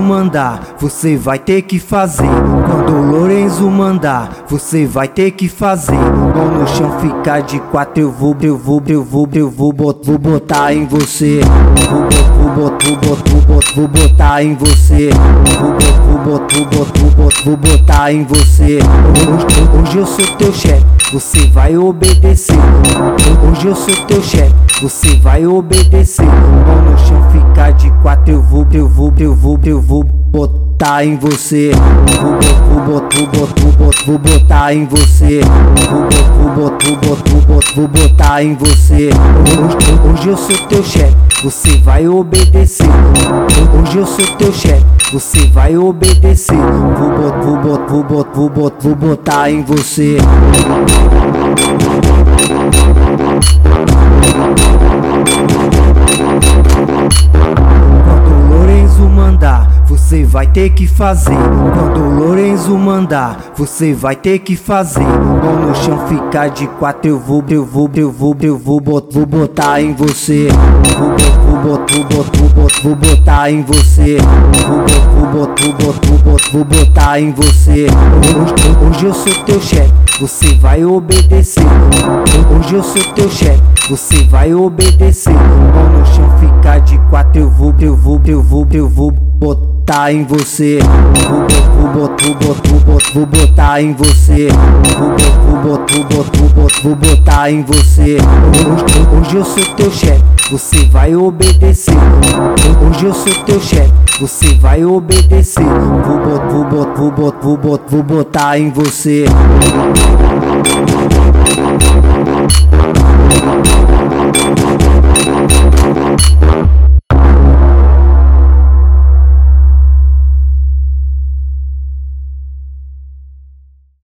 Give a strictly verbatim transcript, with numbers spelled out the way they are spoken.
mandar, você vai ter que fazer. Quando o Lorenzo mandar, você vai ter que fazer. Mão no chão, ficar de quatro, eu vou, eu vou, eu vou, eu vou, bot, vou botar em você. Vou, vou, bot, vou, bot, vou, bot, vou botar em você. Vou, vou, bot, vou, bot, vou, bot, vou botar em você. Hoje, hoje eu sou teu chefe, você vai obedecer. Hoje eu sou teu chefe, você vai obedecer. Mão no chão, ficar de quatro, eu vou, eu vou, eu vou, eu vou botar em você. Vou, vou, bot, vou, bot, vou, bot, vou botar em você. Vou, vou, bot, vou, bot, vou, bot, vou botar em você. Hoje, hoje eu sou teu chefe, você vai obedecer. Hoje eu sou teu chefe, você vai obedecer. Vou, bot, vou, bot, vou, bot, vou, bot, vou botar em você. Quando o Lorenzo mandar, você vai ter que fazer. Quando o Lorenzo mandar, você vai ter que fazer. Mão no chão, ficar de quatro, eu vou, eu vou, eu vou, eu vou, bot, vou botar em você. Vou, vou, bot, vou, bot, vou, bot, vou botar em você. Vou, vou, bot, vou, bot, vou, bot, vou botar em você. Hoje, hoje eu sou teu chefe, você vai obedecer. Hoje eu sou teu chefe, você vai obedecer. Mão no chão, ficar de quatro, eu vou, eu vou, eu vou, eu vou botar em você. Vou, vou, bot, vou, bot, vou, bot, vou botar em você. Vou, vou, bot, vou, bot, vou, bot, vou botar em você. Hoje, hoje eu sou teu chefe, você vai obedecer. Hoje eu sou teu chefe, você vai obedecer. Vou, bot, vou, bot, vou, bot, vou, bot, vou botar em você. We'll be right back.